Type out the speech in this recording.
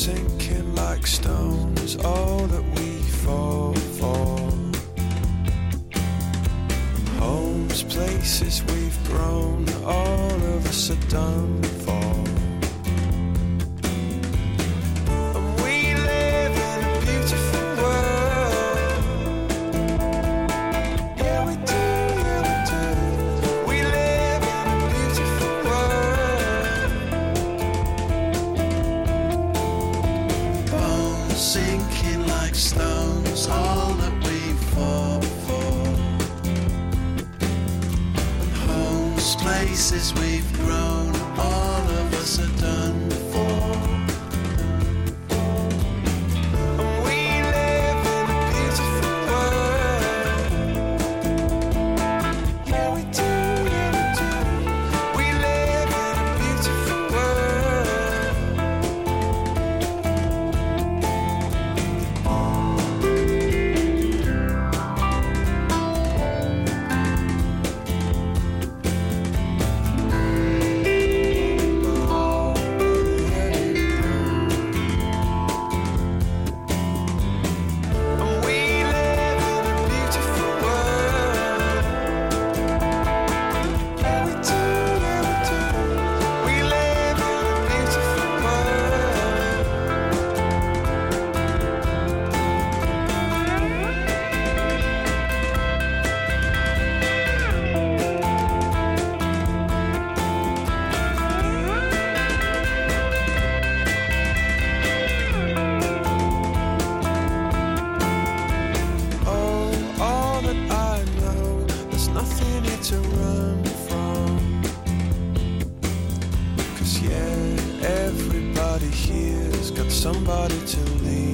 sinking like stones, all that we fall for. Homes, places we've grown, all of us are done for. Places we've grown, all of us are done for. And we live in a beautiful world. Yeah, we do, yeah, we do. We live in a beautiful somebody to lean